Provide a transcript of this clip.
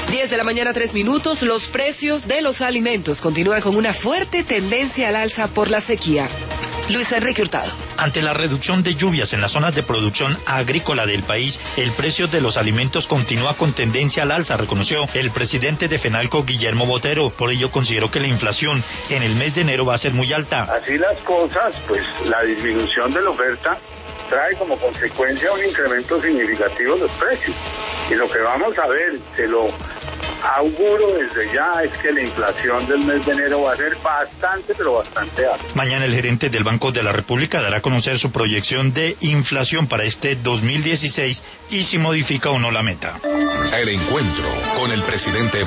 10 de la mañana, 3 minutos. Los precios de los alimentos continúan con una fuerte tendencia al alza por la sequía. Luis Enrique Hurtado. Ante la reducción de lluvias en las zonas de producción agrícola del país, el precio de los alimentos continúa con tendencia al alza, reconoció el presidente de FENALCO, Guillermo Botero. Por ello consideró que la inflación en el mes de enero va a ser muy alta. Así las cosas, pues la disminución de la oferta trae como consecuencia un incremento significativo de los precios. Y lo que vamos a ver, se lo auguro desde ya, es que la inflación del mes de enero va a ser bastante, pero bastante alta. Mañana el gerente del Banco de la República dará a conocer su proyección de inflación para este 2016 y si modifica o no la meta. El encuentro con el presidente